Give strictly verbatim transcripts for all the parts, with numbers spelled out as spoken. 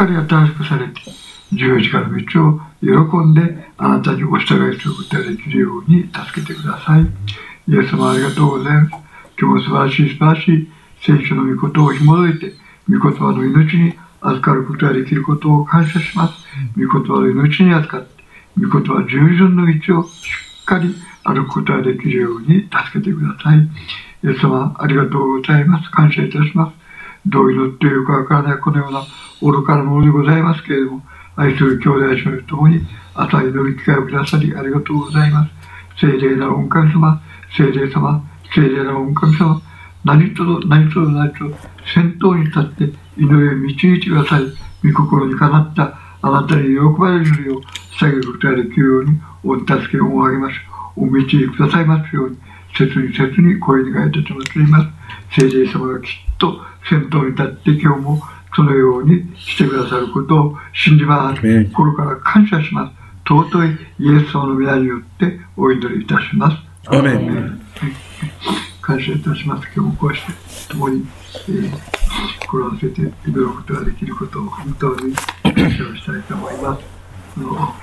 かり新しくされて、十字架の道を喜んであなたにお従いすることができるように助けてください。イエス様ありがとうございます。今日も素晴らしい素晴らしい聖書の御事を紐解いて、御言葉の命に預かることができることを感謝します。御言葉の命に預かって、御言葉従順の道をしっかり歩くことができるように助けてください。イエス様ありがとうございます。感謝いたします。どう祈っているかわからないこのような愚かなものでございますけれども、愛する兄弟姉妹と共に朝祈る機会をくださりありがとうございます。聖霊な御神様、聖霊様、聖霊な御神様、何とぞ何とぞ何とぞ先頭に立って祈りを導いてください。御心にかなったあなたに喜ばれるよう捧げることができるようにお助けをおあげます。お導きくださいますように、切に切に声に願いたてまつります。聖霊様がきっと先頭に立って今日もそのようにしてくださることを信じます。心から感謝します。尊いイエス様の皆によってお祈りいたします。 アメン。 感謝いたします。今日もこうして共に、えー、心を合わせて祈ることができることを本当に感謝をしたいと思います。あの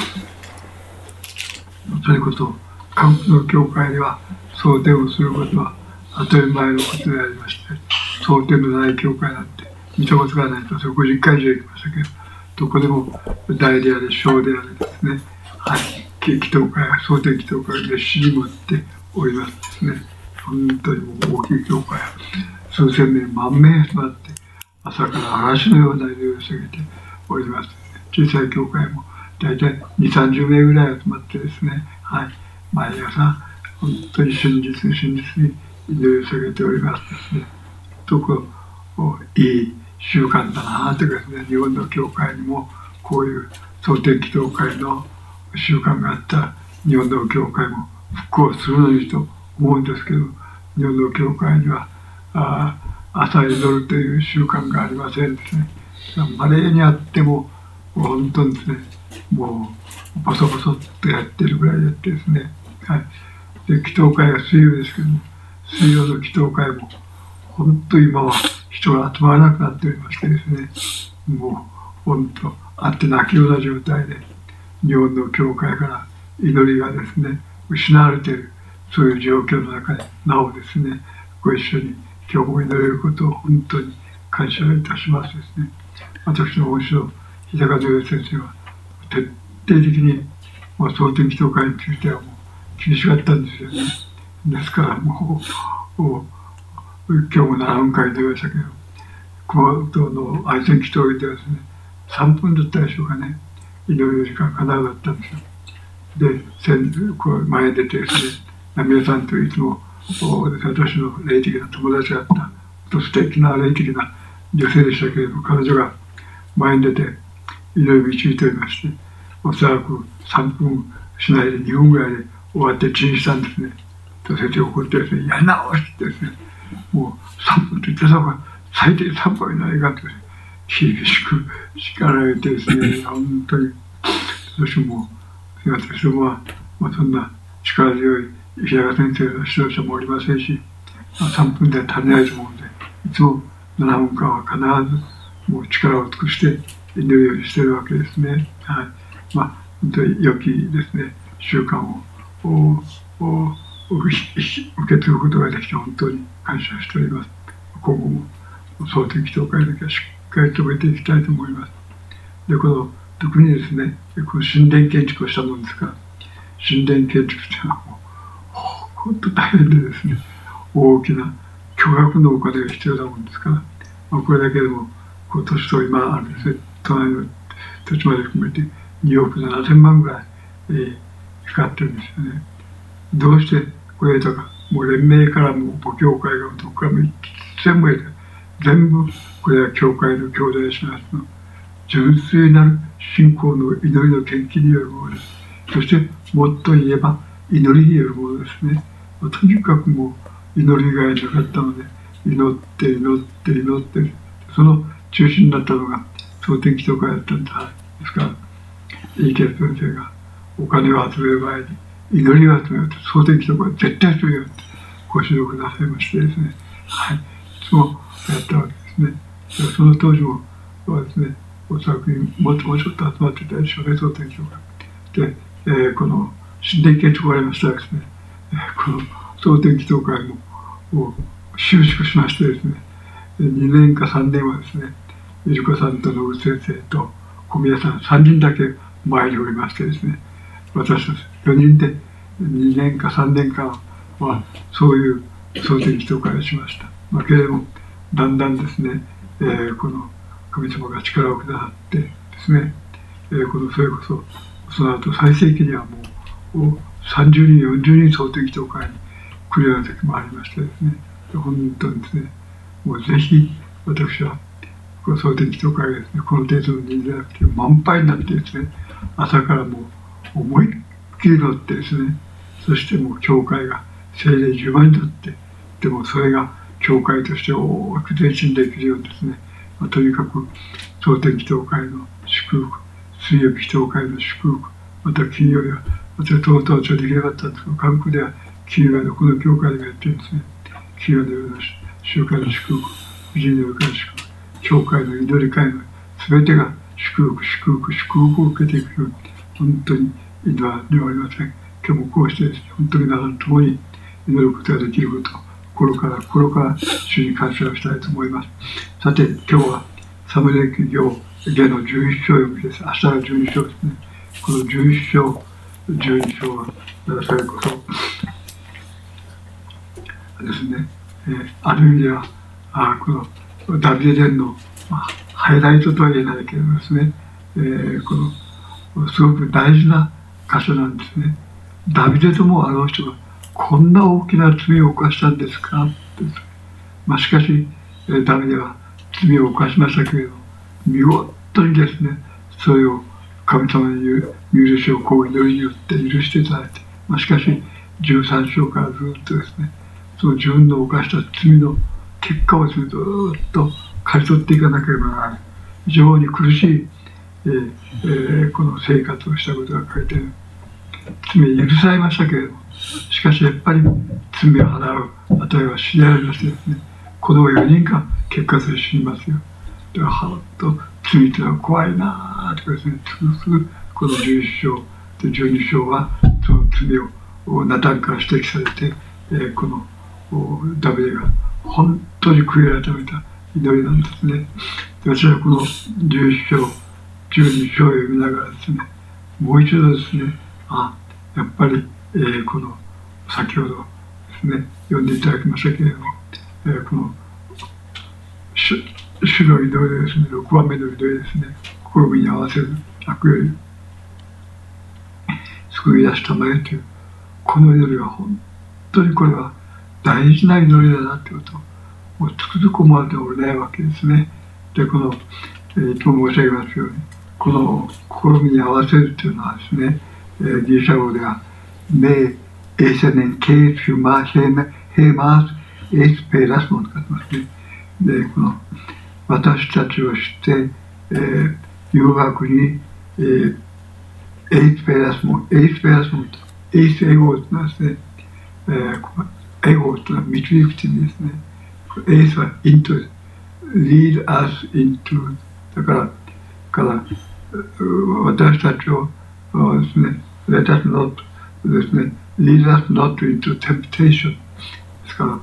それこそ韓国の教会では蒼天をすることは当たり前のことでありまして、蒼天のない教会なんて見たことがないと、それごじゅっかい以上行きましたけど、どこでも大であれ小であれですね、はい、祈祷会、蒼天祈祷会で熱心に持っておりますですね。本当にもう大きい教会、数千名、万名集まって朝から嵐のような祈りを捧げております。小さい教会も大体にじゅう、さんじゅうめいぐらい集まってですね、はい、毎朝本当に真実に真実に祈りを捧げておりますですね。とこいい習慣だなというかですね、日本の教会にもこういう蒼天祈祷会の習慣があった日本の教会も復興するのにと思うんですけど、日本の教会にはあ朝祈るという習慣がありませんですね。まれにあっても本当にですね、もうボソボソっとやってるぐらいやってですね、はい、で祈祷会は水曜ですけども、水曜の祈祷会も本当今は人が集まらなくなっておりましてですね、もう本当あって泣きような状態で日本の教会から祈りがですね失われている、そういう状況の中でなおですねご一緒に今日も祈れることを本当に感謝いたしますですね。私の恩師の日高土先生は徹底的にもう蒼天祈祷会についてはもう厳しかったんですよね。ですからもう、もう今日もななふんかん祈りましたけど、熊本の愛染祈祷ではですねさんぷんだったでしょうかね、祈りの時間必ずだったんですよ。で先こう前に出てですね、皆さんといつも私の霊的な友達だったと素敵な霊的な女性でしたけれども、彼女が前に出て祈り導いておりまして、おそらくさんぷんしないでにふんぐらいで終わってチンしたんですね。と先生怒ってですね、やり直してですね、もうさんぷんと言ってた方が最低さんぷん以内がと厳しく叱られてですね、本当に私も私も、まあ、そんな力強い日高先生の指導者もおりませんし、まあ、さんぷんでは足りないと思うので、いつもななふんかんは必ずもう力を尽くして祈るようにしているわけですね。はい、まあ本当に良きですね習慣をおお受け継ぐことができて本当に感謝しております。今後も蒼天祈祷会だけはしっかり止めていきたいと思います。でこの特にですね、この神殿建築をしたものですから、神殿建築というのはもう本当大変でですね、大きな巨額のお金が必要なものですから、まあ、これだけでもこう土地と今あるですね、隣の土地まで含めてにおくななせんまんぐらい、えー、かかってるんですよね。どうしてこれだか、もう連盟からも母教会がどこからも全部全部これは教会の兄弟姉妹の純粋なる信仰の祈りの献金によるものです。そしてもっと言えば祈りによるものですね。とにかくもう祈りがいなかったので、祈って祈って祈って、その中心になったのが蒼天祈祷会だったんですから、イーケー先生がお金を集める前に祈りを集めると蒼天祈祷会は絶対集めようとご指導くださいましてですね、はい、いつもやったわけですね。その当時もそうですね、 おそらくもうちょっと集まってたでしょうね、総天気協会で、えー、この新電結がありましたらですね、えー、この総天気協会も収縮しましてですね、にねんかさんねんはですね、ゆり子さんと野口先生と小宮さんさんにんだけ前におりましてですね、私たちよにんでにねんかさんねんかんはそういう総天気協会をしました。まあ、けれどもだんだんですね、えー、この神様が力をくださってですね、えー、このそれこそその後最盛期にはもうさんじゅうにんよんじゅうにん総天気協会に来るような時もありましてですね、本当にですね、もうぜひ私はこの総天気協会がですね、この程度の人数じゃなくて満杯になってですね、朝からもう思いっきり乗ってですね、そしてもう教会が精霊じゅうまんになって、でもそれが教会として大きく前進できるようにですね、まあ、とにかく総天気協会の祝福、水曜日教会の祝福、また金曜日は、私はとうとうちょっとできなかったんですけど、韓国では金曜日のこの教会がやってるんですね。金曜の夜の集会の祝福、婦人の夜から祝福、教会の祈り会の全てが祝福、祝福、祝福を受けていくように、本当に祈らねおりません。今日もこうしてですね、本当に皆さんと共に祈ることができることを心から心から主に感謝をしたいと思います。さて、今日はサムエル記上下のじゅういっ章を読みです。明日はじゅうに章ですね。このじゅういっ章、じゅうに章は、それこそですね、えー、ある意味では、あこのダビデ伝の、まあ、ハイライトとは言えないけれどですね、えー、このすごく大事な箇所なんですね。ダビデともあの人がこんな大きな罪を犯したんですかって、まあ、しかし、えー、ダビデは罪を犯しましたけれど、見事にですね、それを神様に許しをこう祈りによって許していただいて、まあ、しかしじゅうさん章からずっとですね、その自分の犯した罪の結果をずっと刈り取っていかなければならない、非常に苦しい、えーえー、この生活をしたことが書いてある。罪許されましたけれども、しかしやっぱり罪を払う値は死でありましてですね、子供よにんが結果として死にますよ。だからはっと罪というのは怖いなとかですね、つくつくこのじゅういっ章でじゅうに章はその罪をナタンから指摘されて、えー、このダビデが本当に悔い改めた祈りなんですね。で私はこのじゅういっ章じゅうに章を読みながらですね、もう一度ですね、あやっぱり、えー、この先ほどですね読んでいただきましたけれども、えー、この主主の祈りですね、ろくばんめの祈りですね、心に合わせず悪より救い出したまえというこの祈りは本当にこれは大事な祈りだなということをもうつくづく思われておれないわけですね。でこの、えー、いつも申し上げますように、この心に合わせるというのはですね、えー、ギリシャ語ではメエーセネンケースマーヘーヘーマースエースペラスも使ってますね。でこの私たちを知って、えー、誘惑に、えー、エイスペラスもエイスペラスもエイスエゴというのはですね、えーエゴというのは導くという意味ですね。エースは into lead us into だからから私たちをですね let us not ですね lead us not into temptation ですから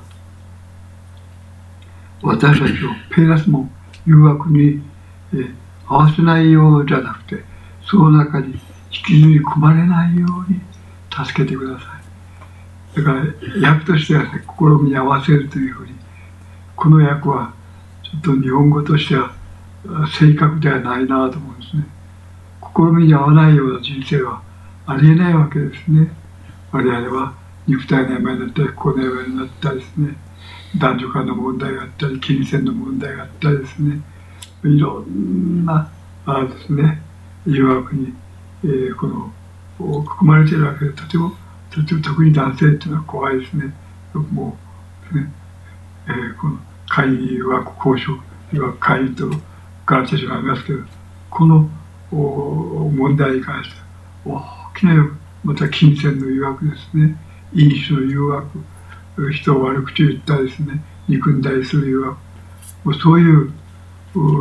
私たちをペラスも誘惑に、えー、合わせないようじゃなくてその中に引きずり込まれないように助けてください。だから訳としては、ね、心に合わせるというふうにこの訳はちょっと日本語としては正確ではないなと思うんですね。心に合わないような人生はありえないわけですね。我々は肉体の病になったり心の病になったりですね、男女間の問題があったり金銭の問題があったりですね、いろんなあですね誘惑に、えー、この含まれているわけで、とてもとても特に男性っていうのは怖いですね。もうですね、えー、この会員誘惑交渉誘惑会員とガーチェシがありますけど、この問題に関しては大きなまた金銭の誘惑ですね、飲酒の誘惑、人を悪口言ったりですね、憎んだりする誘惑、もうそういう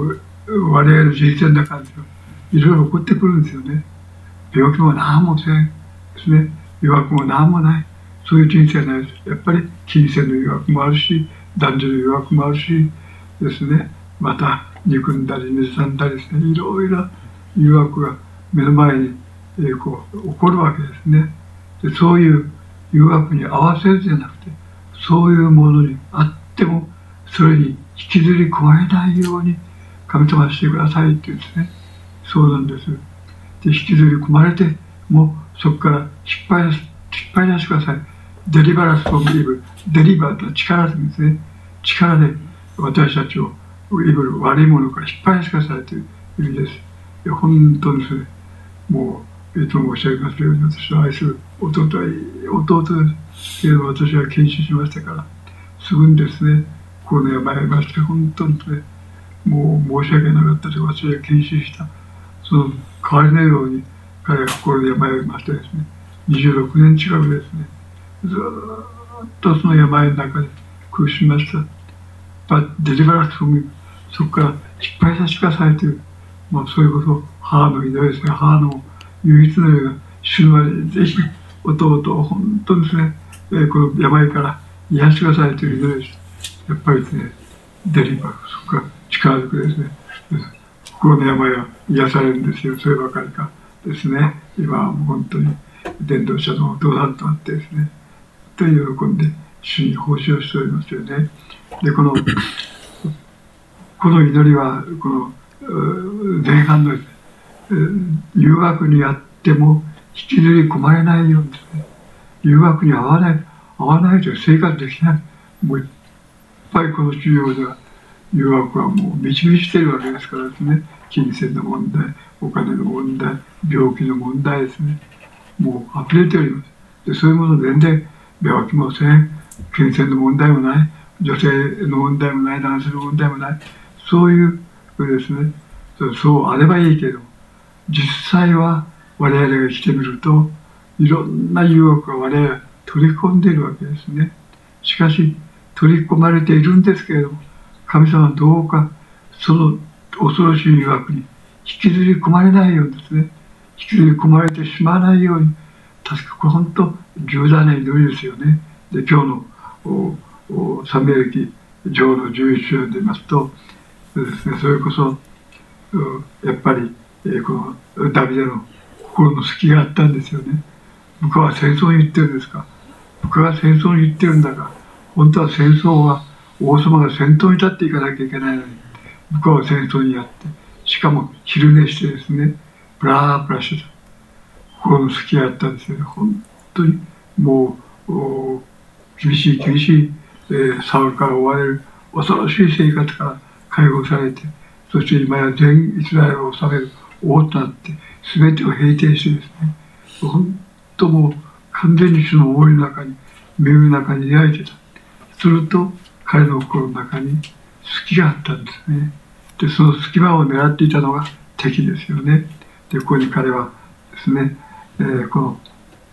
我々の人生の中でいろいろ起こってくるんですよね。病気も何もせんですね。誘惑も何もない。そういう人生ないです。やっぱり金銭の誘惑もあるし、男女の誘惑もあるしですね。また憎んだり水さんだりですね。いろいろ誘惑が目の前に、えー、こう起こるわけですね。でそういう誘惑に合わせるじゃなくて、そういうものにあってもそれに引きずり込まれないように神様してくださいっていうんですね。そうなんです。で引きずり込まれてもうそこから引っ張り出す引っ張り出してください。デリバランスフォームイブル、デリバーとは力ですね。力で私たちをイブル、悪いものから引っ張り出してくださいという意味です。いや本当にですね、もういつも申し上げますように、私の愛する弟は弟ですけど、私は研修しましたからすぐにですね、心の病をまして本当にですね、もう申し訳なかったと私が研修したその代わりのように彼は心で病をましてですね、にじゅうろくねん近くですね、ずっとその病の中で苦しみました。デリバランスフォーム、そこから引っ張り出してくださいという、まあ、そういうことを母の祈りですね。母の唯一のような主の前でぜひ弟を本当にですね、えー、この病から癒してくださいという祈りです。やっぱりですね、デリバー、そこから力強くですね、心の病は癒されるんですよ。そればかりかですね、今はもう本当に伝道者のお父さんとなってですね、本当に喜んで主に奉仕をしておりますよね。でこのこの祈りはこの前半の誘惑にあっても引きずり込まれないようにですね、誘惑に合わない合わないと生活できない、もういっぱいこの授業では誘惑はもう満ち満ちているわけですからですね、金銭の問題、お金の問題、病気の問題ですね、もう溢れております。でそういうもの全然病気もせん、金銭の問題もない、女性の問題もない、男性の問題もない、そういうですね、そうあればいいけど、実際は我々が生きてみると、いろんな誘惑が我々が取り込んでいるわけですね。しかし、取り込まれているんですけれども、神様はどうかその恐ろしい誘惑に引きずり込まれないようにですね、引きずり込まれてしまわないように、確かこれ本当重大な祈りですよね。で、今日のサムエル記上のじゅういち章で言いますとですね、それこそやっぱりこのダビデの心の隙があったんですよね。僕は戦争に行ってるんですか、僕は戦争に行ってるんだが、本当は戦争は王様が先頭に立っていかなきゃいけないのに、僕は戦争にやって、しかも昼寝してですね、ブラーブラしてた。心の隙があったんですよね。本当にもう厳しい厳しい、えー、サウルから追われる恐ろしい生活から解放されて、そして今や全イスラエルを治める王となって、全てを平定してですね、本当もう完全に主の思いの中に、恵みの中に出会えてた。すると彼の心の中に隙があったんですね。でその隙間を狙っていたのが敵ですよね。でここに彼はですね、えー、この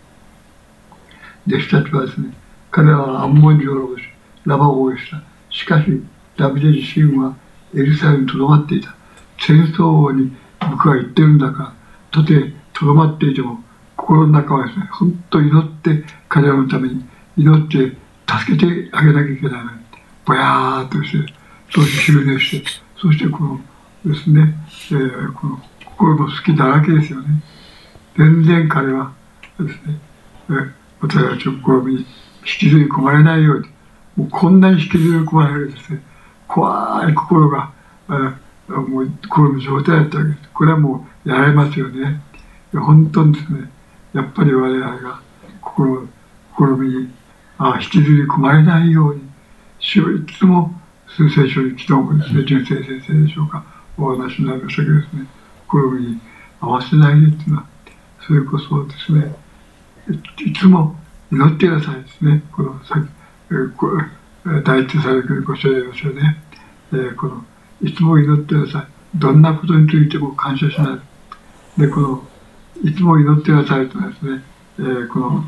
弟子たちはですね、彼らはアンモン人を滅ぼし、ラバを応援した。しかしダビデ自身はエルサレムにとどまっていた。戦争に僕は言ってるんだから、とてとどまっていても心の中はですね、本当に祈って彼らのために祈って助けてあげなきゃいけないのに、ぼやーっとして、そして昼寝して、そしてこのですね、えー、この心の隙だらけですよね。全然彼はですね、えー、私たちの心に引きずり込まれないように、もうこんなに引きずり込まれるですね、怖い心が、えー、もう心の状態だったわけです。これはもうやられますよね。本当にですね、やっぱり我々が心、心にあ引きずり込まれないように、主はいつも聖書に、昨日もですね、純正先生でしょうか、お話になりましたけどですね、心に合わせないでっていうのは、それこそですね、いつも祈ってくださいですね。このさえー、第一されるご書ですよね。えー、このいつも祈ってください。どんなことについても感謝しない。で、このいつも祈ってくださいとですね、えー、この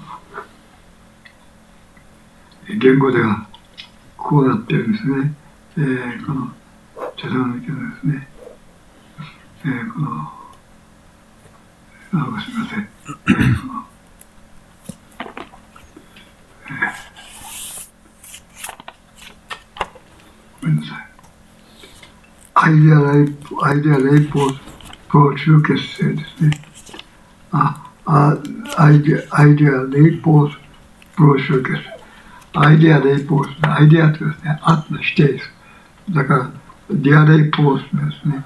言語ではこうなっているんですね。えー、この茶道の池のですね、 えー、このあすみません、えー、このえー、ごめんなさい。アイデアレイプ、アイデアレイプをプロ集結成ですね。あ、あアイデア、アイデアレイプをプロ集結成。アイデアレイプを、アイデアというですね、あの否定です。だから、ディアレイプをですね、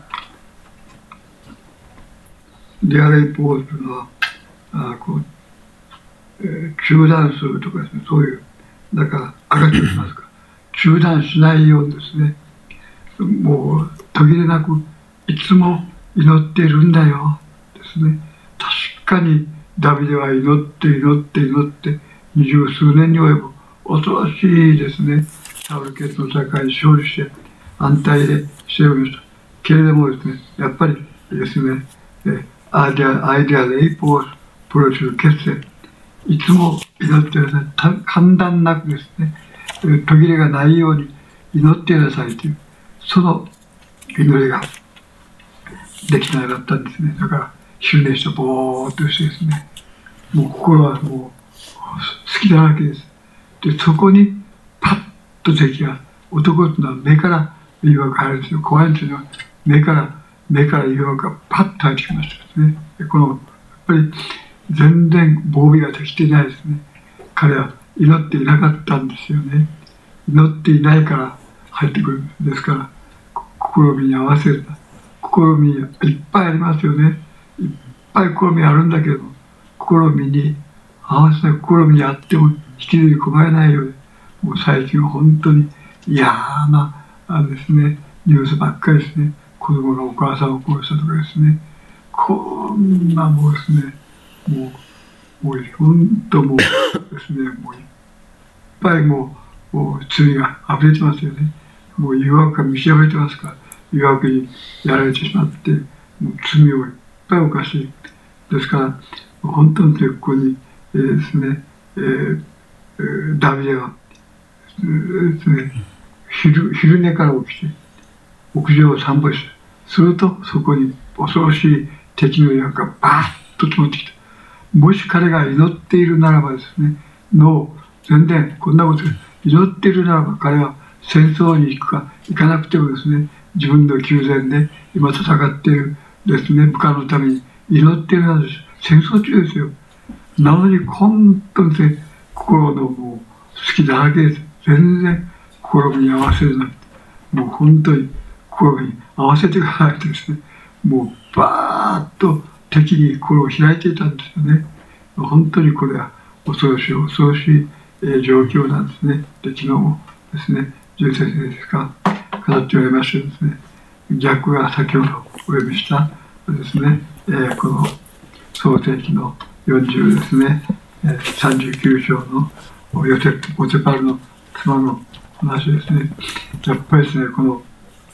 ディアレイプをというのは、あこう、えー、中断するとかですね、そういう、だから赤ちゃんいますか、中断しないようにですね、もう途切れなくいつも祈っているんだよですね。確かにダビデは祈って祈って祈って二十数年に及ぶ恐ろしいですね、サウル家との戦いに勝利して安泰でしておりました。けれどもですね、やっぱりですね、アイデア、アイデアレイプをプロデュース結成、いつも祈ってください。間断なくですね、途切れがないように祈ってくださいという、その祈りができなかったんですね。だから昼寝してぼーっとしてですね、もう心はもう好きだらけです。で、そこにパッと敵が、男っていうのは目から誘惑入るんですよ。怖いんですよ。目から目から誘惑がパッと入ってきましたですね。でこのやっぱり全然防備ができていないですね。彼は祈っていなかったんですよね。祈っていないから入ってくるんですから、試みに合わせる。試みいっぱいありますよね。いっぱい試みあるんだけど、試みに合わせた試みにあっても引きずり込まれないようで、もう最近は本当に嫌なあのですね、ニュースばっかりですね。子供がお母さんを殺したとかですね。こんなもうですね、もう、もう本当もうですね、もういっぱいもう、もう罪が溢れてますよね。もう誘惑が満ち溢れてますから、誘惑にやられてしまって、もう罪をいっぱい犯して、ですから、本当にここに、えー、ですね、えーえー、ダビデは、えー、ですね、昼、昼寝から起きて、屋上を散歩して、するとそこに恐ろしい敵の誘惑がバーッと止まってきた。もし彼が祈っているならばですね、の全然こんなこと祈っているならば彼は戦争に行くか行かなくてもですね、自分の宮殿で今戦っているですね、部下のために祈っているなんです。戦争中ですよ。なのに本当に心のもう好きだらけです。全然心に合わせるなくて、もう本当に心に合わせていかないとですね、もうバーッと敵に心を開いていたんですよね。本当にこれは恐ろしい恐ろしい、えー、状況なんですね。で、昨日もですね、純先生ですか、語っておりましてですね、逆が先ほどお呼びしたですね、えー、この創世記のよんじゅうですね、えー、さんじゅうきゅう章のヨセポティパルの妻の話ですね。やっぱりですね、この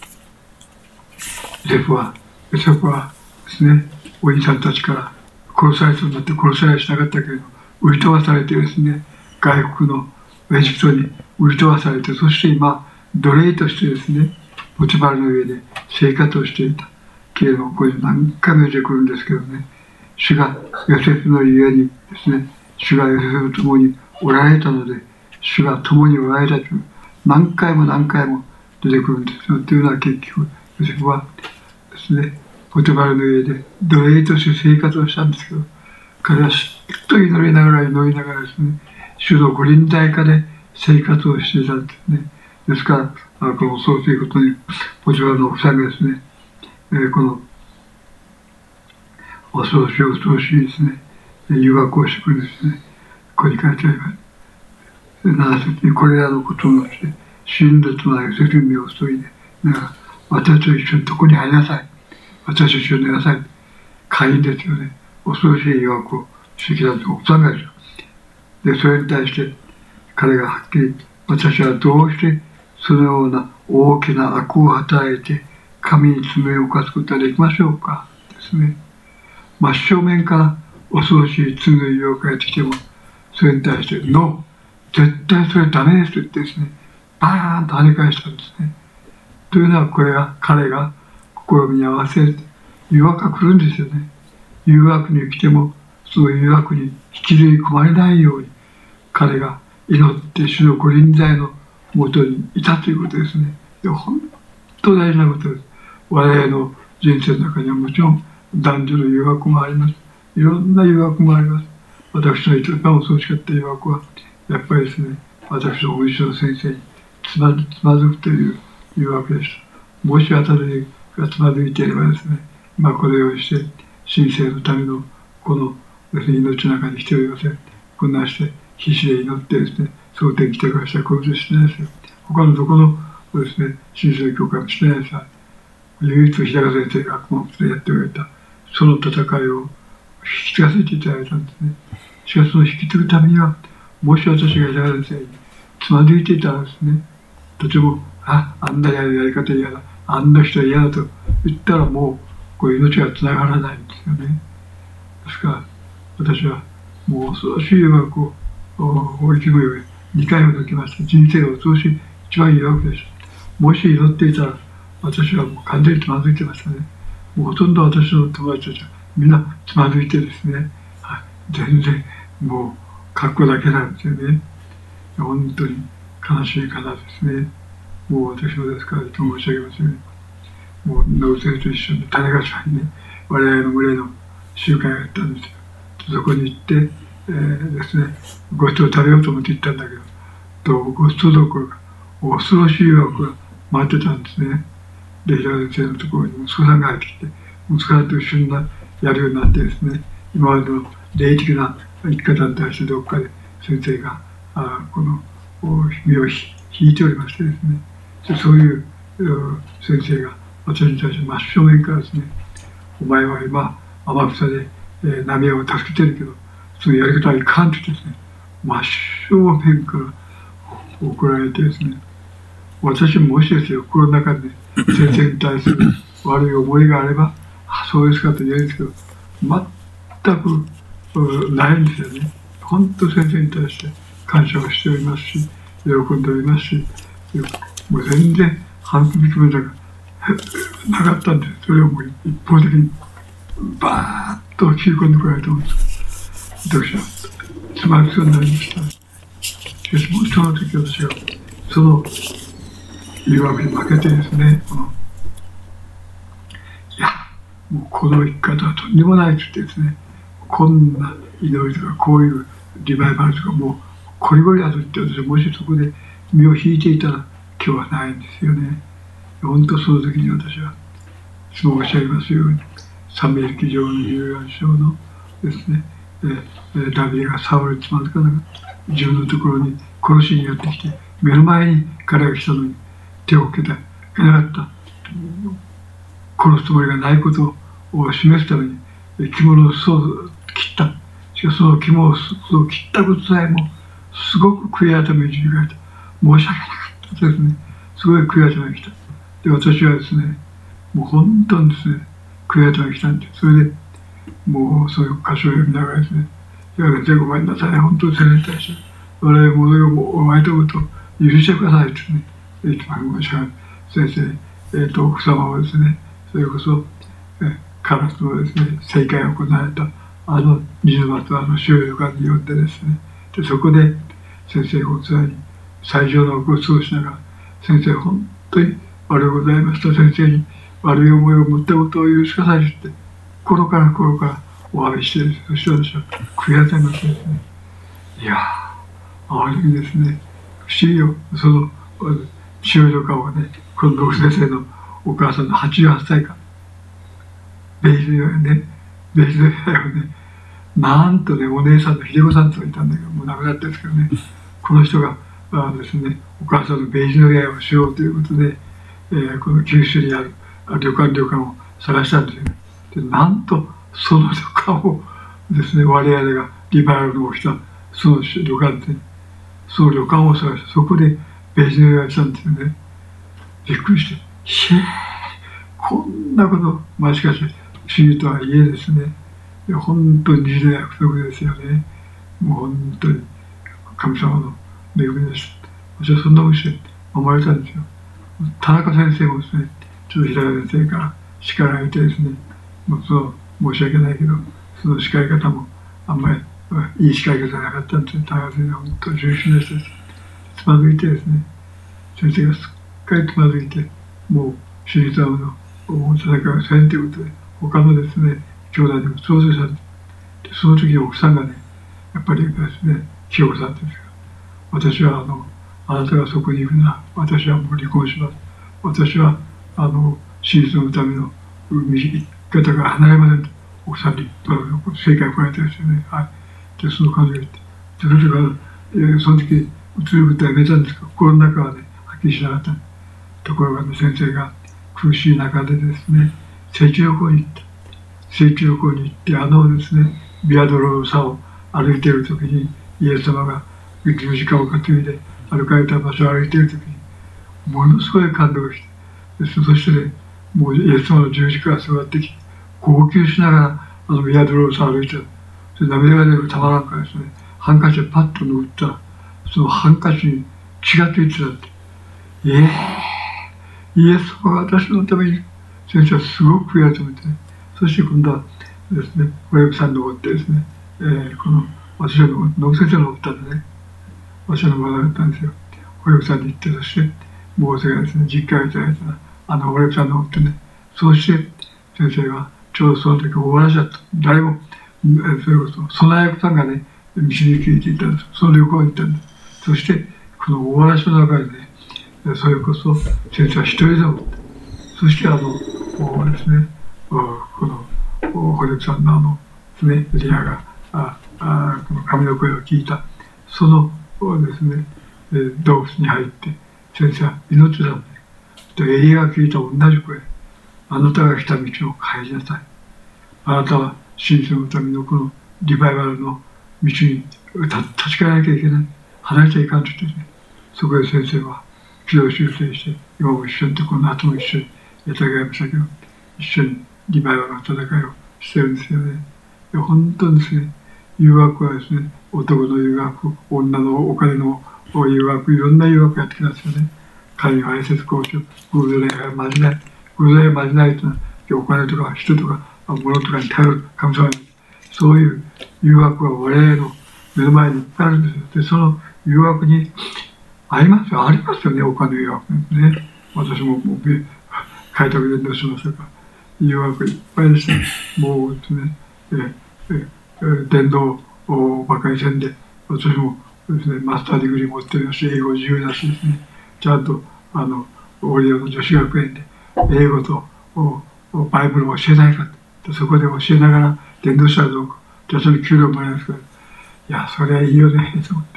ヨセフは、ヨセフはですね、お兄さんたちから殺されそうになって殺されはしなかったけれど、売り飛ばされてですね、外国のエジプトに売り飛ばされて、そして今、奴隷としてですね、ポティパルの上で生活をしていた。けれども、これ何回も出てくるんですけどね、主がヨセフの家にですね、主がヨセフと共におられたので、主が共におられたという、何回も何回も出てくるんですよ。というのは結局、ヨセフはですね、ポティパルの家で奴隷として生活をしたんですけど、彼はずっと祈りながら祈りながらですね、主のご臨在下で生活をしていたんですね。ですから、このそうということに、ポティパルの奥さんがですね、えー、この恐ろしい恐ろしいですね、誘惑をしてくるんですね。ここに書いてあります。なな節にこれらのことをして、死んだとなるヨセフに目を注いで、だから私と一緒にどこに入りなさい。私と一緒に寝なさい。会員ですよね。恐ろしい誘惑をしてきたんです。奥さんがですよ。で、それに対して彼がはっきり、私はどうしてそのような大きな悪を働いて神に罪を犯すことができましょうかですね。真正面から恐ろしい罪の誘惑がやってきても、それに対して「ノー、絶対それダメです」と言ってですね、バーンと跳ね返したんですね。というのは、これが彼が試みに合わせる誘惑が来るんですよね。誘惑に来ても、その誘惑に引きずり込まれないように、彼が祈って主のご臨在のもとにいたということですね。で本当大事なことです。我々の人生の中にはもちろん男女の誘惑もあります。いろんな誘惑もあります。私の一番恐ろしかった誘惑は、やっぱりですね、私のお医者の先生につまずつまずくという誘惑でした。もし私がつまずいていればですね、今このようにして神聖のためのこのですね、命の中に来ておりません。こんなして必死で祈ってですね、蒼天来てください。こういうことしてないですよ。他のどこのですね、神聖の教会もしてないですよ。唯一日高先生がこのことでやっておられた、その戦いを引き継がせていただいたんですね。しかしその引き継ぐためには、もし私が日高先生につまずいていたらですね、とても、あ、あんなやるやり方嫌だ、あんな人は嫌だと言ったらもう、こう命がつながらないんですよね。ですから、私はもう恐ろしい誘惑を、お生き声をにかいも抜きました。人生が恐ろしい一番誘惑でした。もし祈っていたら、私はもう完全につまずいてましたね。もうほとんど私の友達たちはみんなつまずいてですね、はい、全然もう格好だけなんですよね。本当に悲しい方ですね。もう私もですからと申し上げますように、もうノウセイと一緒に種子島にね、我々の群れの集会があったんですよ。そこに行って、えー、ですね、ごちそうを食べようと思って行ったんだけど、とごちそうどころか恐ろしい誘惑が待ってたんですね。で、平先生のところに息子さんが入ってきて、息子さんと一緒にやるようになってですね、今までの霊的な生き方に対してどっかで先生があこの身を引いておりましてですね、でそういう先生が私に対して真正面からですね、お前は今天草で、えー、波を助けてるけど、そのやり方はいかんとですね、真正面から怒られてですね、私ももしですよ、心の中で、ね、先生に対する悪い思いがあれば、あ、そうですかと言えるんですけど、全くないんですよね。本当先生に対して感謝をしておりますし、喜んでおりますし、もう全然反復認めなかったんです。それをもう一方的にバーッと切り込んでこられたんです。私はつまずきそうになりました。しかしもうその時私はその誘惑に負けてですね、このいや、もうこの生き方はとんでもないと言ってですね、こんな祈りとかこういうリバイバルとかもうこりごりだと言って、私はもしそこで身を引いていたら今日はないんですよね。本当その時に私はいつもおっしゃいますように、賛美劇場のじゅうよん章のですね、えダビデがサウルにつまずかなかった。自分のところに殺しにやってきて、目の前に彼が来たのに手を受けた、けなかった。殺すつもりがないことを示すために着物をそう切った。しかしその着物をそう切ったことさえもすごく悔い改めに導かれた。申し訳なかったですね。すごい悔い改めに来た。で、私はですね、もう本当にですね、悔い改めに来たんで、それでもうそういう歌詞を読みながらですね、いや、先生ごめんなさい、本当に先生に対して、我々ものお前とこと許してくださいってね、一番申し訳ない。先生、えー、と奥様をですね、それこそ、えカラスのですね、正解を行われた、あの水松あの収容館に呼んでですね、でそこで先生がおつらいに最上のご馳走しながら、先生、本当に悪いございました。先生に悪い思いを持ったことを許してくださいって、心から心からお詫びして、そして私は悔い改めましてですね、いやー、ある意味ですね、不思議よ、その収容館はね、この六先生のお母さんのはちじゅうはっさいか、ベイジュね、ベイジュの部屋をね、なんとね、お姉さんの秀子さんとかいたんだけど、もう亡くなったんですけどね、この人があですね、お母さんのベイジュの部屋をしようということで、えー、この九州にある旅館旅館を探したんですよね。で、なんとその旅館をですね、我々がリバイバルの起きたその旅館で、その旅館を探して、そこでベイジュの部屋をしたんですよね。びっくりして、へえ、こんなこと、まあしかし、不思議とはいえですね、本当に虹の約束ですよね。もう本当に神様の恵みです。私はそんなふうにして守られたんですよ。田中先生もですね、ちょっと平井先生から叱られてですね、 もうその申し訳ないけど、その叱り方もあんまりいい叱り方じゃなかったんですね。大学生が本当に重心でしたし、つまずいてですね、先生がすっかりつまずいて、もう私立大の戦いをせんということで、他のですね、兄弟にも調整されて、その時奥さんがね、やっぱりですね、清子さんですが、私はあの、あなたがそこにいるな、私はもう離婚します。私はあの、手術のための生き方から離れませんと、奥さんに正解を加えてですね、はい。で、その彼女が言って、で、それから、えー、その時、移ることはやめたんですけど、心の中はね、はっきりしなかった。ところがね、先生が苦しい中でですね、聖地旅行に行った。聖地旅行に行って、あのですね、ビアドロロサを歩いている時に、イエス様が十字架を担いで歩かれた場所を歩いている時に、ものすごい感動がして、そしてね、もうイエス様の十字架が座ってきて、号泣しながら、あのビアドロロサを歩いてる。それ涙が出るたまらんからですね、ハンカチをパッと拭ったら、そのハンカチに血がついてたって。ええー、イエス様が私のために、先生はすごく悔や止めて、ね、そして今度はですね、親御さんの方ってですね、えー、この私の野先生の歌でね、私の学だったんですよ。親御さんに行って、そしてもうそれがですね、実家をいただいたあの親御さんの方ってね、そうして先生がちょうどその時終わらしちゃった。誰も、それこそ備え役さんがね、導いていたんです。その旅行に行ったんです。そしてこの終わらしの中でね、それこそ先生は一人でも、そしてあのですね、この堀内さんのあのね、リアがああこの神の声を聞いた、そのですね、洞窟に入って先生は祈ってたんで、エリアが聞いた同じ声、あなたが来た道を帰りなさい。あなたは真理のためのこのリバイバルの道に立ち返らなきゃいけない。離れちゃいかんと言ってね、そこで先生は軌道修正して、今も一緒にこの後も一緒にやたがいましたけど、一緒にリバイバルの戦いをしてるんですよね。いや本当にですね、誘惑はですね、男の誘惑、女のお金の誘惑、いろんな誘惑やってきますよね。神の愛説交渉、偶然やまじない、偶然やまじないというのは、お金とか人とか物とかに頼る神様に、そういう誘惑は我々の目の前にいっぱいあるんですよ。で、その誘惑にありますよ、ありますよね、お金誘惑ね。私ももう開拓伝道しましたから、誘惑いっぱいでした。もうですね、ええ伝道をばかりせんで、私もですね、マスターディグリー持ってるし、英語自由だしですね、ちゃんとあのオリオの女子学園で英語とバイブルを教えないかと、そこで教えながら伝道したらどうか、じゃあその給料もらえますから、いや、それはいいよねと思って、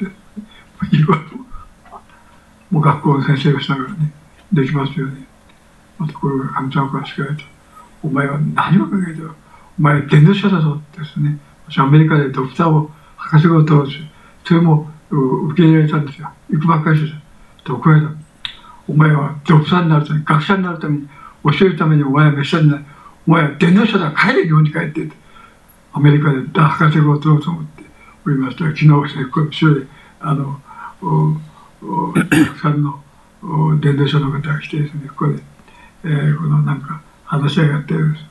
もう学校の先生をしながらね、できますよね。またこれが神様から叱られた。お前は何を考えてる？お前は伝道者だぞってですね、私アメリカでドクターを博士号を取ろうとして、それも受け入れられたんですよ。行くばっかりしてた。と怒られた。お前はドクターになるために、学者になるために、教えるためにお前は滅者になる。お前は伝道者だ、帰れ、日本に帰ってって。アメリカで博士号を取ろうと思っておりましたら、昨日ですね、この後ろで、あの、たくさんの伝道者の方が来てですね、ここで、えー、このなんか話し合いがあってるんです。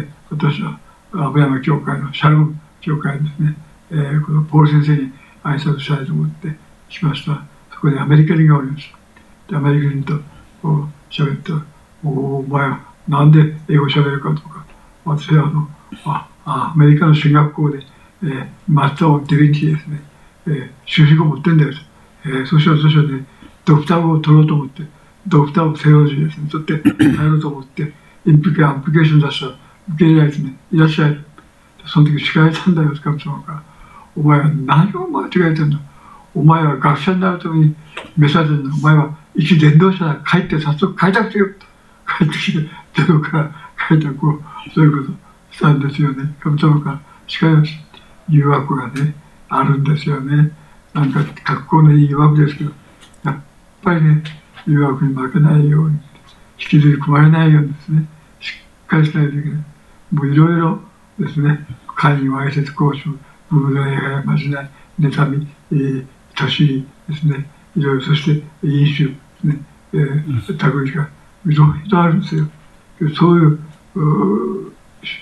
で、私は阿部山教会のシャロン教会ですね、えー、このポール先生に挨拶したいと思って来ました。そこでアメリカ人がおりました。で、アメリカ人と喋ったら、お前はなんで英語喋るかとか、私はあの、ああアメリカの進学校で、えー、マスターをディビニティですね、えー、修士号持ってんだよと。えー、そして私はね、ドクターを取ろうと思って、ドクターを西洋人ですね、取って帰ろうと思って、インプリケアンプリケーション出したら、受け入れないですね、いらっしゃい。その時叱られたんだよ、神様から。お前は何を間違えてんの？お前は学者になるために召されてんの？お前は一伝道者だ、帰って早速開拓してよと。帰ってきて、ゼロから開拓を、そういうことしたんですよね。神様から叱られました。誘惑がね、あるんですよね。なんか格好のいい誘惑ですけど、やっぱりね、誘惑に負けないように、引きずり込まれないようにですね、しっかりしないといけない。もういろいろですね、会員わいせつ交渉、ブルーやまじない、妬み、えー、年ですね、いろいろ、そして飲酒ですね、えー、類がいろいろあるんですよ。そういう、う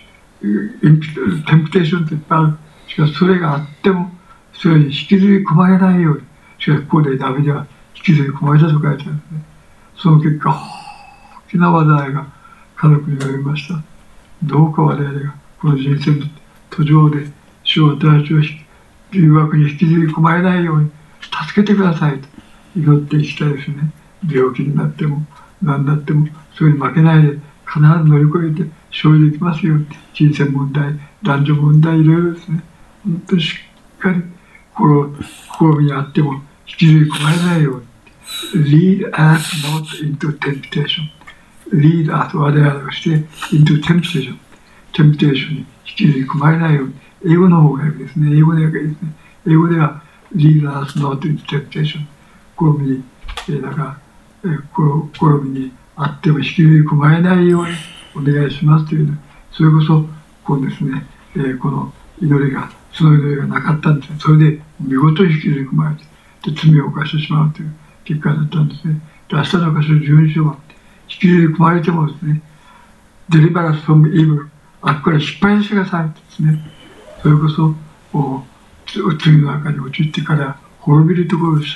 テンプテーションっていっぱいある。しかしそれがあってもそれに引きずり込まれないように。しかしここでダビデは引きずり込まれたと書いてあるんですね。その結果大きな災いが家族に及びました。どうか我々がこの人生の途上で主を私たちを誘惑に引きずり込まれないように助けてくださいと祈っていきたいですね。病気になっても何だってもそれに負けないで必ず乗り越えて勝利できますように。金銭問題、男女問題、いろいろですね、本当にしっかり心心にあっても引きずり込まれないように。Lead us not into temptation. Lead us 我々をして into temptation。テンプテーションに引きずり込まれないように。英語の方がいいですね。英語ではいいですね。英語では Lead us not into temptation。試みに、えー、だから、えー、試みにあっても引きずり込まれないようにお願いしますという、ね、それこそこうですね、えー、この祈りがその祈りがなかったんですね。それで見事に引きずり込まれてで罪を犯してしまうという結果だったんですね。で明日の箇所じゅうに章は引きずり込まれてもですね、Deliver us from evil。あっこれ失敗してくださいですね。それこそ罪の中に陥ってから滅びるところでした。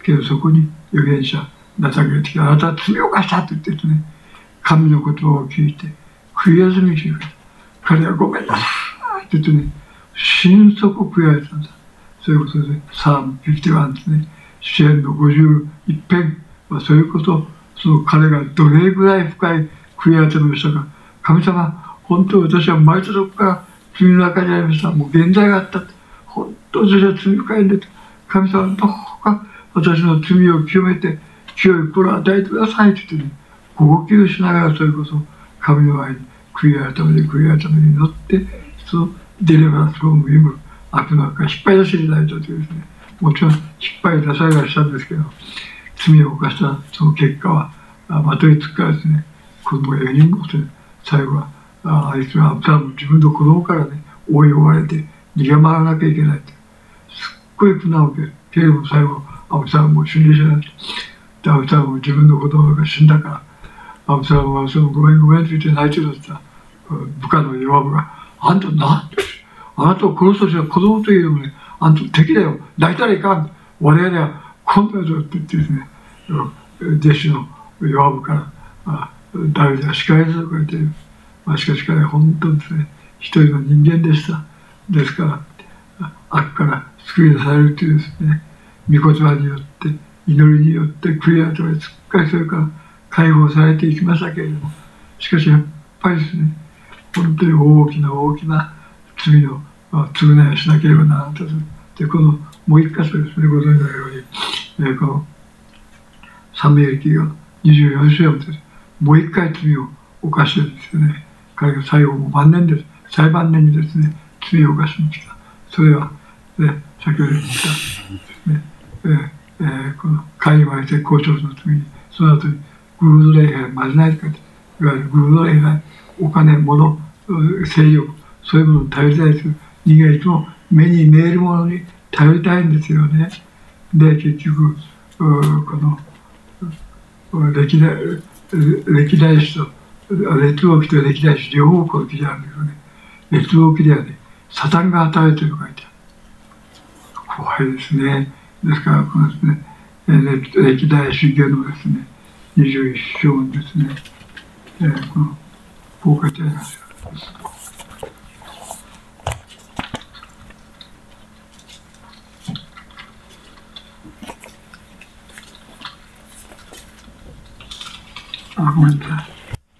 けどそこに預言者ナタがやってきて、あなたは罪を犯したと言ってですね、神の言葉を聞いて悔い改めにしてくれた。彼はごめんなさいって言ってね、心底悔い改めた。そういうことでサームごじゅういちですね、詩篇のごじゅういち編はそれこそその彼がどれぐらい深い悔い改めをしたか。神様、本当に私は生まれた時から罪の中にありました。もう現在があった。本当に私は罪深いんだと。神様、どうか私の罪を清めて清い心を与えてくださいと言ってね、号泣しながらそれこそ神の前に悔い改めて悔い改めに乗って、そのデリバランスを見る悪の中失敗出しになれたというですね、もちろん失敗出されはしたんですけど、罪を犯したその結果はまといつくからですね、子供がよにんもですね、最後はあいつは多分自分の子供からね追い追われて逃げ回らなきゃいけないってすっごい苦難を受ける。けれども最後アブサロムも死んでしまった。アブサロムも自分の子供が死んだからアブサロムはそのごめんごめんって言って泣いてるって言った部下のヨアブが、あんたなんであなたを殺すとしたら子供というのもね、あんた敵だよ、泣いたらいかん、我々はこんなぞって言ってですね、弟子のヨアブからダビデは叱られたと書いている。まあ、しかし彼は本当にですね、一人の人間でした。ですから悪から救い出されるというですね、御言葉によって祈りによって悔い改めすっかりそれから解放されていきましたけれども、しかしやっぱりですね、本当に大きな大きな罪の償いをしなければならなかったで、このもう一箇所ですね、ご存知のように、えー、このサムエル記のにじゅうよん章です。もう一回罪を犯してですね、彼が最後も晩年です。最晩年にですね、罪を犯しました。それは、ね、先ほど言ったですね、えーえー、この海外絶好調の罪に、その後にグード礼拝、まじないとか、いわゆるグード礼拝、お金、物、性欲、そういうものに頼りたいという人間いつも目に見えるものに頼りたいんですよね。で、結局、この歴代、歴代史と、列王記と歴代史両方この記事あるんですよね。列王記ではね、サタンが働いていると書いてある。怖いですね。ですから、このですね、歴代史下のですね、にじゅういち章のですね、えー、この、こう書いてありますよ。あ、ごめんなさい。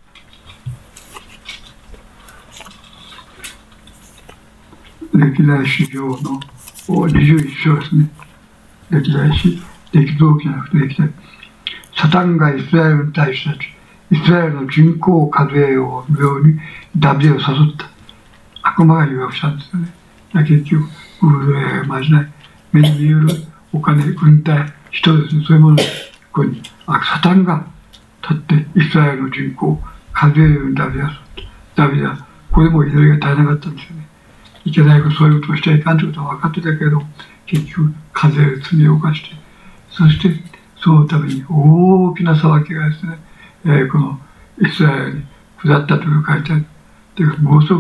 歴代史上のにじゅういち章ですね。歴代史、歴動記じゃなくて歴代。サタンがイスラエルに対してイスラエルの人口を数えようようにダビデを誘った。悪魔が誘惑したんですよね。結局、グールやまじない、目に見えるお金、軍隊、人ですね、そういうものに、ここにサタンが立ってイスラエルの人口を数えるようにダビデは誘った。ダビデは、これも祈りが足りなかったんですよね。いけないこと、そういうことをしちゃいかんということは分かってたけど、結局、数える罪を犯して、そして、そのために大きな騒ぎがですね、えー、このイスラエルに下ったという書いてある。でものすごく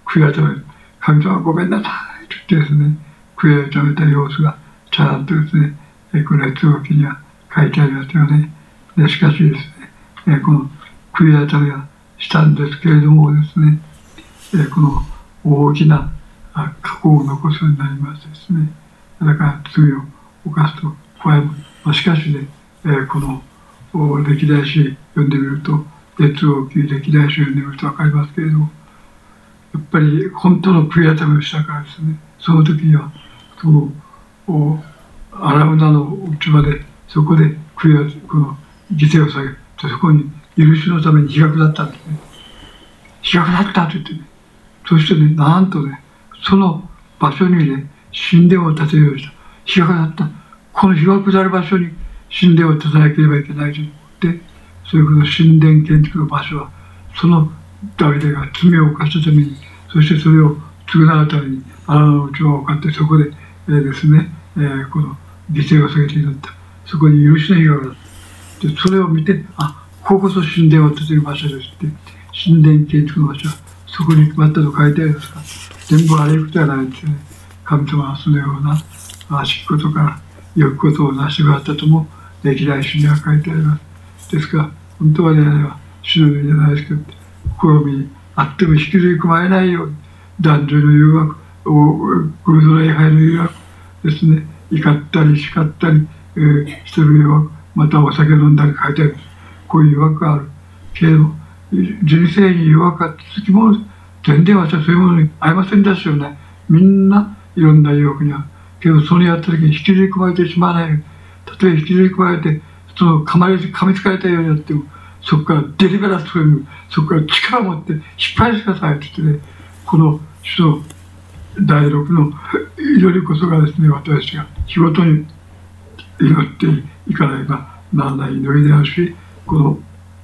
悔い改める。神様ごめんなさいと言ってですね、悔い改めた様子がちゃんとですね、この列王記には書いてありますよね。でしかしですね、この悔い改めはしたんですけれどもですね、この大きな過去を残すようになりますですね。だから罪を犯すと怖いもの。しかしね、この歴代史読んでみると、列王記歴代史読んでみると分かりますけれども、やっぱり本当の悔い改めをしたからですね、その時にはそのアラウナの内までそこで悔いこの犠牲を下げ、そこに許しのために被爆だったんですね。被爆だったと言ってね、そしてね、なんとね、その場所にね、神殿を建てるようにした。被爆だった。この被爆である場所に神殿を建てなければいけないと言って、そういうこの神殿建築の場所は、そのダビデが罪を犯したために、そしてそれを償うために、アラの内を買って、そこで、えー、ですね、えー、この犠牲を下げていった。そこに許しの日がある。で、それを見て、あ、こここそ神殿を建てる場所ですって、神殿建築の場所は、そこに決まったと書いてありますから、全部あれいくじゃないんですよね。神様はそのような悪しきことから良きことをなしがあったとも歴代史には書いてあります。ですから、本当はね、あれは主のようじゃないですけど、試みにあっても引きずり込まれないように、男女の誘惑、偶像礼拝の誘惑ですね、怒ったり叱ったり、えー、してる誘惑、またお酒飲んだり書いてある。こういう誘惑がある。けれども、人生に誘惑が続きも全然私はそういうものに合いませんでしたよね。みんないろんな誘惑にある。けど、それやった時に引きずり込まれてしまわないように、たとえ引きずり込まれて、その噛まれ噛みつかれたようになっても、そこからデリベラスという、そこから力を持って失敗してくださいって言ってね、この主のだいろくの祈りこそがですね、私が仕事に祈っていかないばならない祈りであるし、この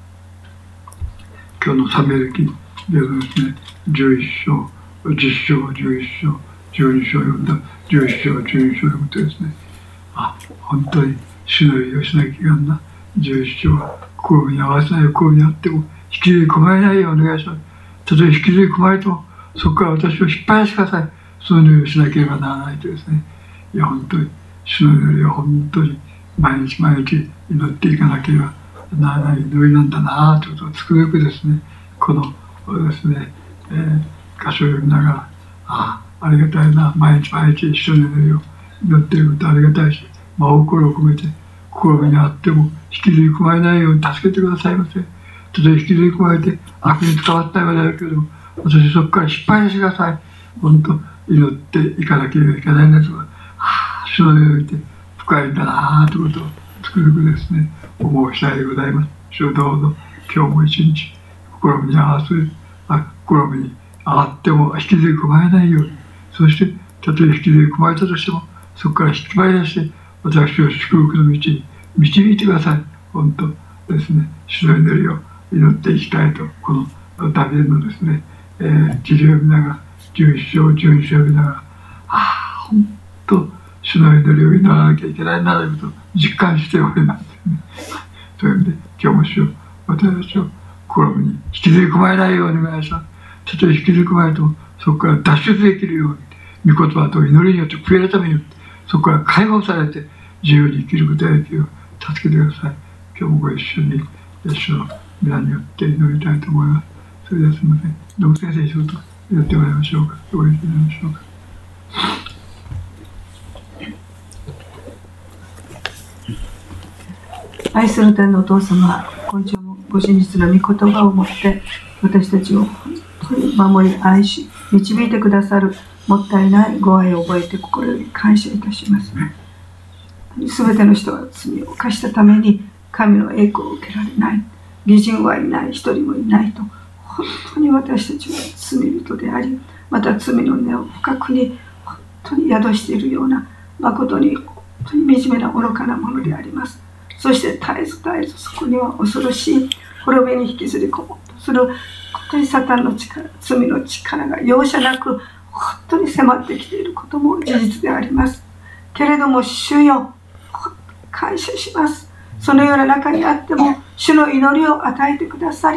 今日のサムエル記ではですね、じゅういっ章、じゅっ章、じゅういっ章、じゅうに章を読んだ、じゅういっ章、じゅうに章を読むとですね、あ、本当に主の祈りをしなきゃいけないな。じゅういっ章は心に合わせない心にあっても引きずり込まれないようにお願いします。たとえ引きずり込まれてもそこから私を引っ張りしてください。その祈りをしなければならないとですね。いや本当に主の祈りは本当に毎日毎日祈っていかなければならない祈りなんだなということをつくづくですね、このですね、えー、箇所を読みながら、ああ、ありがたいな、毎日毎日主の祈りを祈っていることありがたいし、真心を込めて心にあっても引きずり込まれないように助けてくださいませ。たとえ引きずり込まれて悪に使わったようであるけれども、私そこから失敗してください。本当祈っていかなければいけないんですが、ああ、主の祈りって深いんだなということをつくづくですね、思う次第でございます。主をどうぞ今日も一日心に合わせる、あ、心に上がっても引きずり込まれないように、そしてたとえ引きずり込まれたとしてもそこから引き張り出して私を祝福の道に導いてください。本当ですね、主の祈りを祈っていきたいと、このダビデのですね、えー、記事を見ながら、じゅういっ章、じゅうに章を見ながら、ああ、本当、主の祈りを祈らなきゃいけないなということを実感しております、ね。そういう意味で、今日も主を、私たちを心に引きずり込まれないようにお願いします。たとえ引きずり込まれても、そこから脱出できるように、御言葉と祈りによって悔い改めによって、そこから解放されて、自由に生きることができるよう助けてください。今日もご一緒に主の皆によって祈りたいと思います。それではすみません。どうも先生一言祈ってもらいましょうか。どういう祈りましょうか。 愛する天のお父様、今週もご真実の御言葉を持って私たちを本当に守り愛し導いてくださるもったいないご愛を覚えて心より感謝いたします。すべての人は罪を犯したために神の栄光を受けられない。義人はいない、一人もいないと。本当に私たちは罪人であり、また罪の根を深くに本当に宿しているような、誠に本当に惨めな愚かなものであります。そして絶えず絶えずそこには恐ろしい滅びに引きずり込もうとする本当にサタンの力、罪の力が容赦なく本当に迫ってきていることも事実であります。けれども主よ、感謝します。そのような中にあっても主の祈りを与えてくださり、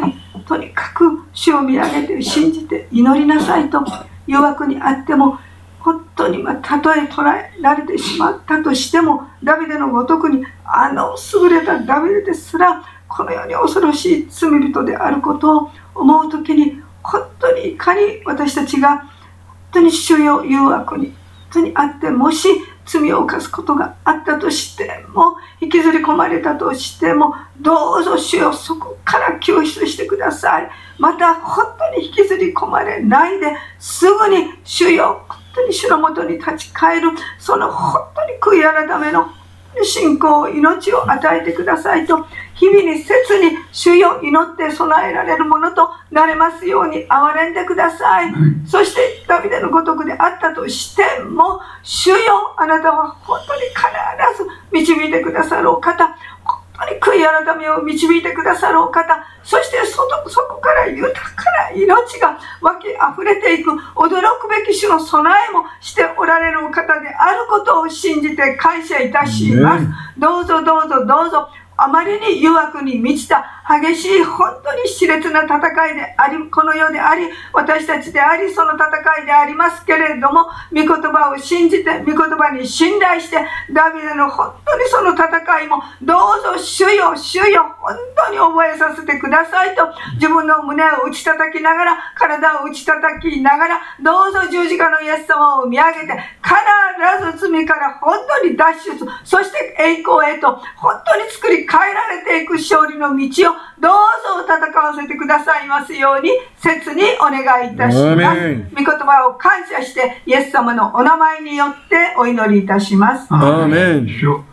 とにかく主を見上げて信じて祈りなさいと。誘惑にあっても本当にまあたとえ捉えられてしまったとしても、ダビデのごとくにあの優れたダビデですらこのように恐ろしい罪人であることを思うときに、本当にいかに私たちが本当に主よ誘惑に本当にあって、もし罪を犯すことがあったとしても、引きずり込まれたとしても、どうぞ主よそこから救出してください。また本当に引きずり込まれないですぐに主よ本当に主のもとに立ち返る、その本当に悔い改めの信仰、命を与えてくださいと、日々に切に主よ祈って備えられるものとなれますように憐れんでください、うん、そしてダビデのごとくであったとしても、主よあなたは本当に必ず導いてくださるお方、本当に悔い改めを導いてくださるお方、そして そ, そこから豊かな命が湧き溢れていく驚くべき主の備えもしておられるお方であることを信じて感謝いたします、ね、どうぞどうぞどうぞ。あまりに誘惑に満ちた激しい本当に熾烈な戦いであり、この世であり私たちであり、その戦いでありますけれども、御言葉を信じて御言葉に信頼して、ダビデの本当にその戦いもどうぞ主よ主よ本当に覚えさせてくださいと、自分の胸を打ち叩きながら、体を打ち叩きながら、どうぞ十字架のイエス様を見上げて、必ず罪から本当に脱出、そして栄光へと本当に作り変えられていく勝利の道をどうぞ戦わせてくださいますように切にお願いいたします。御言葉を感謝してイエス様のお名前によってお祈りいたします。 アーメン。